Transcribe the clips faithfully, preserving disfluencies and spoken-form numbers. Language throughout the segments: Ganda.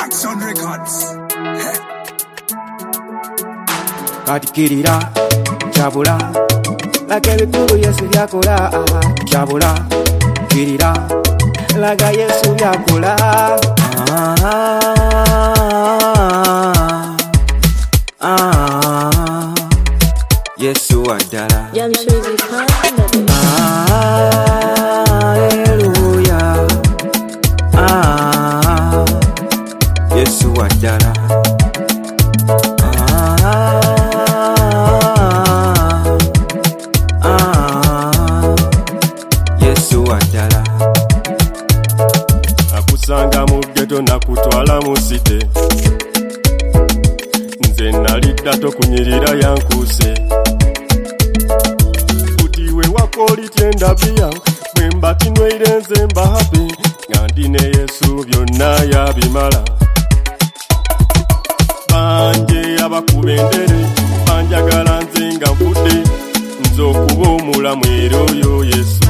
Action Records. Katikirira chabula laga ebikulu Yesu byakola chabula kirira laga Yesu byakola ah, ah, Yesu adala Hallelujah ah, Yesu adala Akusanga mu ghetto nakutwala mu city nze nalidda tokunyirira yankuse kutiwe wakoli tyenda bia bwemba tinweire nze mba happy ngandi ne Yesu byonna yabimala banje abakubendere banjagala nze nga nfudde nze okuba omulamu era oyo Yesu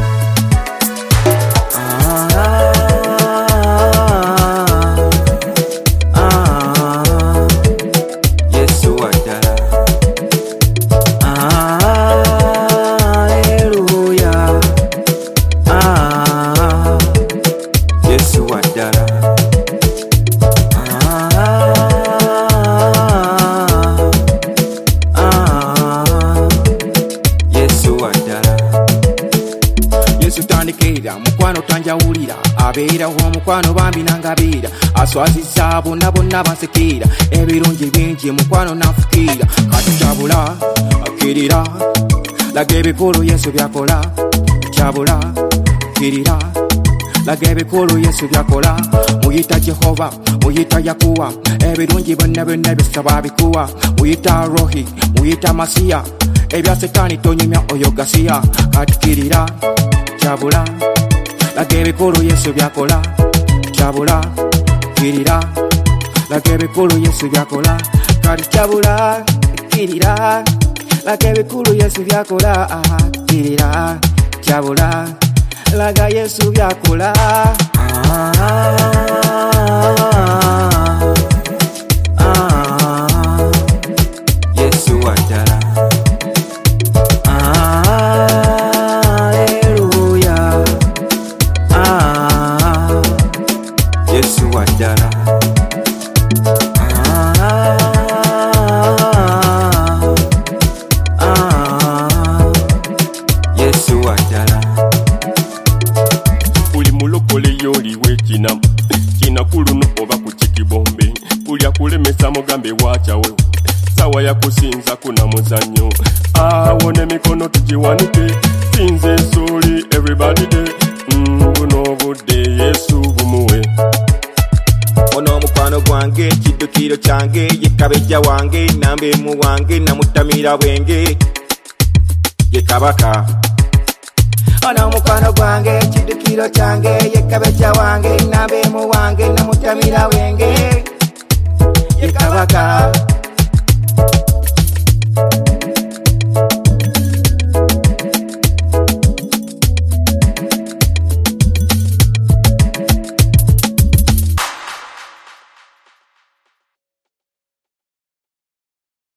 Tandikira mukwano tanjawulira abeera omukwano bambi nangabeera aswazizza bonna bonna bansekera ebirungi bingi mukwano nafukira kati chabula akirira laga ebikulu Yesu byakola chabula kirira laga ebikulu Yesu byakola muyita Jehova muyita Yakuwa ebirungi bonna byonna bisaba bikuwa muyita Rohi muyita Masiya ebya Satani tonyumya oyo gasiya kati kirira chabula laga ebikulu Yesu byakola chabula kirira laga ebikulu Yesu byakola kati chabula kirira laga ebikulu Yesu byakola kirira chabula laga Yesu byakola Yesu adala Yesu adala ah, ah, Yesu adala uli mulokole yoliwe kina kina kulunu oba kuchikibombe uli akulemesa mugambe wachawe sawa ya kusinza kuna muzanyo awone mikono tujiwanike sinze soli everybody day mm, buno budde Yesu bumuwe ono mukwano gwange kiddukiro kyange yekabejja wange nambe mu wange namutamira bwenge yekabaka ono mukwano gwange kiddukiro kyange yekabejja wange nambe mu wange namutamira bwenge yekabaka